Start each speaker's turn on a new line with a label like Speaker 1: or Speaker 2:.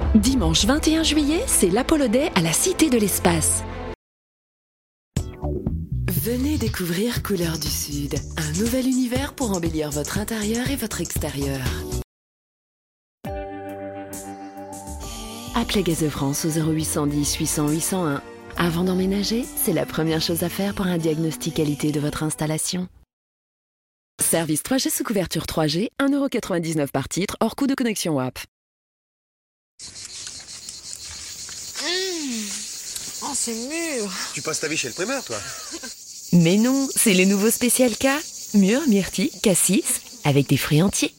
Speaker 1: Dimanche 21 juillet, c'est l'Apollo Day à la Cité de l'Espace. Venez découvrir Couleurs du Sud, un nouvel univers pour embellir votre intérieur et votre extérieur. Appelez Gaz de France au 0810 800 801. Avant d'emménager, c'est la première chose à faire pour un diagnostic qualité de votre installation. Service 3G sous couverture 3G, 1,99 € par titre, hors coût de connexion WAP.
Speaker 2: Oh, c'est mûr.
Speaker 3: Tu passes ta vie chez le primeur, toi?
Speaker 1: Mais non, c'est les nouveaux spécial K. Mûr, myrtille, cassis, avec des fruits entiers.